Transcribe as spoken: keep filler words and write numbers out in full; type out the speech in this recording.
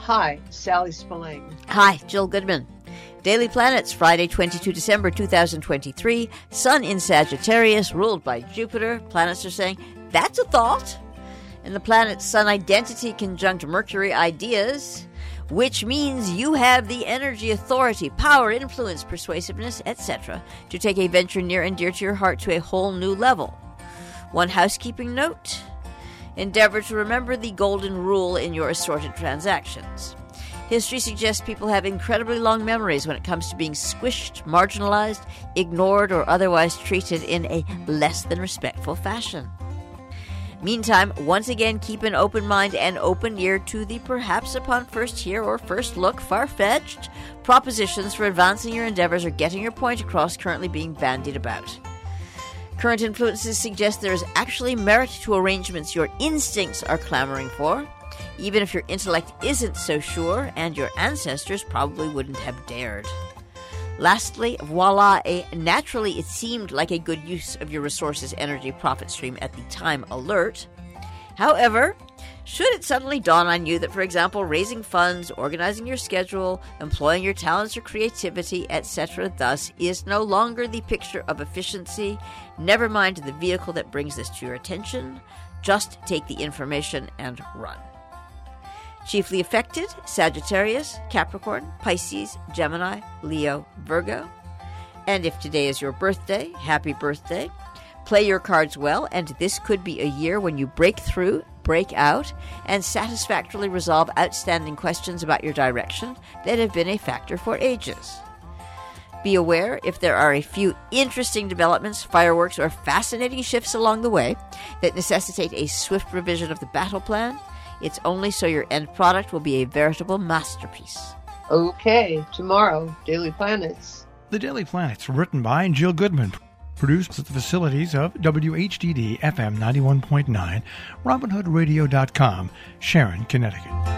Hi, Sally Spillane. Hi, Jill Goodman. Daily Planets, Friday, the twenty-second of December, two thousand twenty-three. Sun in Sagittarius, ruled by Jupiter. Planets are saying, that's a thought. And the planet's Sun identity conjunct Mercury ideas, which means you have the energy, authority, power, influence, persuasiveness, et cetera to take a venture near and dear to your heart to a whole new level. One housekeeping note: endeavor to remember the golden rule in your assorted transactions. History suggests people have incredibly long memories when it comes to being squished, marginalized, ignored, or otherwise treated in a less than respectful fashion. Meantime, once again, keep an open mind and open ear to the perhaps upon first hear or first look far-fetched propositions for advancing your endeavors or getting your point across currently being bandied about. Current influences suggest there is actually merit to arrangements your instincts are clamoring for, even if your intellect isn't so sure, and your ancestors probably wouldn't have dared. Lastly, voila, a naturally it seemed like a good use of your resources, energy, profit stream at the time alert. However, should it suddenly dawn on you that, for example, raising funds, organizing your schedule, employing your talents or creativity, et cetera, thus, is no longer the picture of efficiency, never mind the vehicle that brings this to your attention. Just take the information and run. Chiefly affected, Sagittarius, Capricorn, Pisces, Gemini, Leo, Virgo. And if today is your birthday, happy birthday. Play your cards well, and this could be a year when you break through, break out, and satisfactorily resolve outstanding questions about your direction that have been a factor for ages. Be aware if there are a few interesting developments, fireworks, or fascinating shifts along the way that necessitate a swift revision of the battle plan. It's only so your end product will be a veritable masterpiece. Okay, tomorrow, Daily Planets. The Daily Planets, written by Jill Goodman, produced at the facilities of W H D D F M ninety-one point nine, Robin Hood Radio dot com, Sharon, Connecticut.